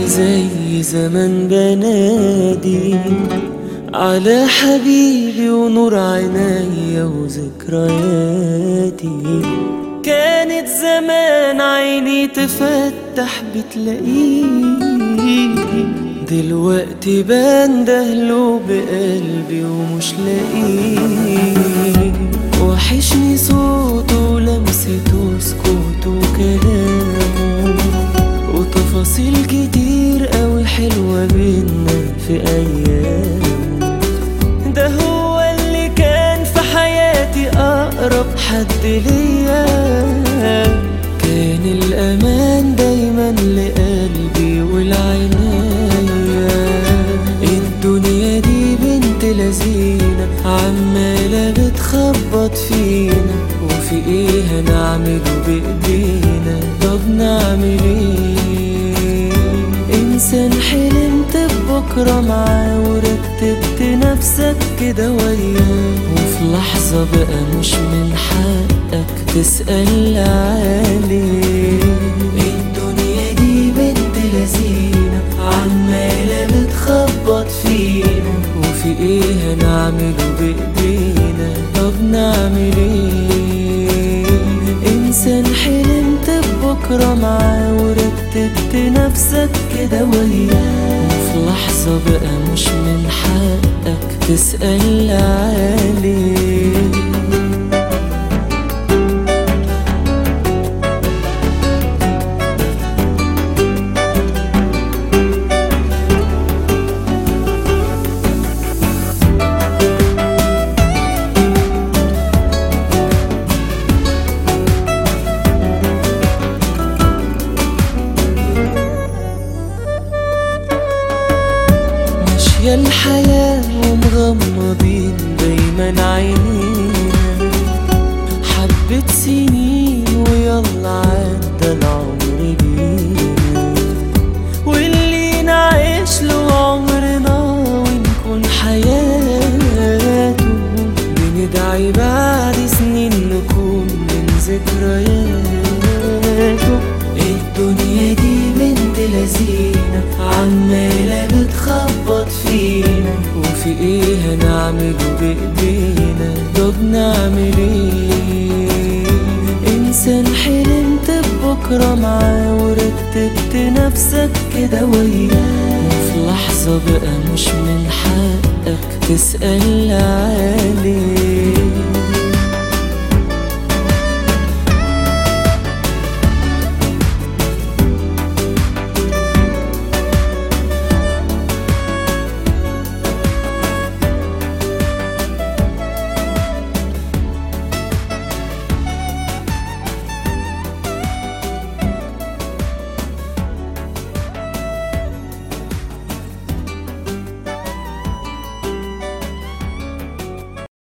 زي زمان بنادي على حبيبي ونور عينيا وذكرياتي. كانت زمان عيني تفتح بتلاقيه، دلوقتي بندهله بقلبي ومش لاقيه. وحشني صوته ولمسته وسكوته وكلامه وتفاصيل كتير قوي حلوة بينا في أيام. ده هو اللي كان في حياتي أقرب حد ليا، كان الأمان دايما لقلبي والعناية. الدنيا دي بنت لذينة عمالة بتخبط فينا، وفي ايه هنعمله بإيدينا؟ طب نعمل ايه؟ إنسان حلمت ببكرة معاه ورتبت نفسك كده وياه، وفي لحظة بقى مش من حقك تسأل عليه. الدنيا دي بنت لذينة عمالة بتخبط فينا، وفي ايه هنعمله بإيدينا؟ طب نعمل ايه؟ إنسان حلمت ببكرة معاه ورتبت نفسك كده وياه، وفي لحظة بقى مش من حقك تسأل عليه. يا الحياة ومغمضين دايما عينينا، حبة سنين ويلا عدى العمر بينا، واللي نعيش له عمرنا ونكون حياته، بندعي بعد سنين نكون من ذكرياته. الدنيا دي بنت لذينة عمالة بتخبط فينا، وفي ايه هنعمله بإيدينا؟ طب نعمل ايه؟ إنسان حلمت ببكرة معاه ورتبت نفسك كده وياه، وفي لحظة بقى مش من حقك تسأل عليه.